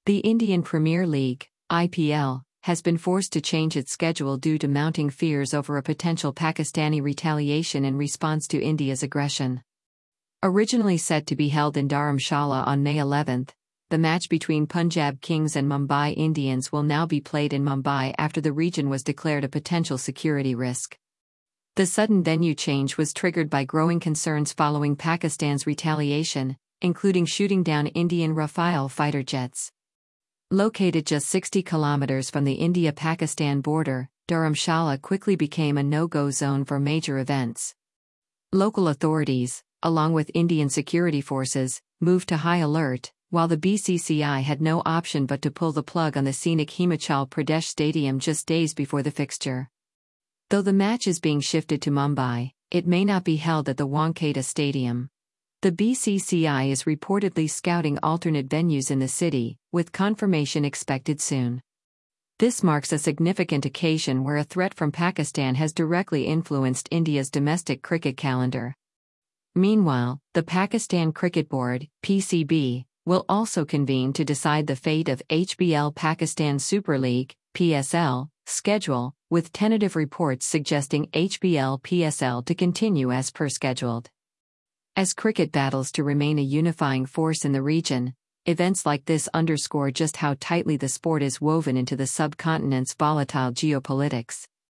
The Indian Premier League, IPL, has been forced to change its schedule due to mounting fears over a potential Pakistani retaliation in response to India's aggression. Originally set to be held in Dharamshala on May 11, the match between Punjab Kings and Mumbai Indians will now be played in Mumbai after the region was declared a potential security risk. The sudden venue change was triggered by growing concerns following Pakistan's retaliation, including shooting down Indian Rafale fighter jets. Located just 60 kilometers from the India-Pakistan border, Dharamshala quickly became a no-go zone for major events. Local authorities, along with Indian security forces, moved to high alert, while the BCCI had no option but to pull the plug on the scenic Himachal Pradesh Stadium just days before the fixture. Though the match is being shifted to Mumbai, it may not be held at the Wankhede Stadium. The BCCI is reportedly scouting alternate venues in the city, with confirmation expected soon. This marks a significant occasion where a threat from Pakistan has directly influenced India's domestic cricket calendar. Meanwhile, the Pakistan Cricket Board, PCB, will also convene to decide the fate of HBL Pakistan Super League, PSL, schedule, with tentative reports suggesting HBL-PSL to continue as per scheduled. As cricket battles to remain a unifying force in the region, events like this underscore just how tightly the sport is woven into the subcontinent's volatile geopolitics.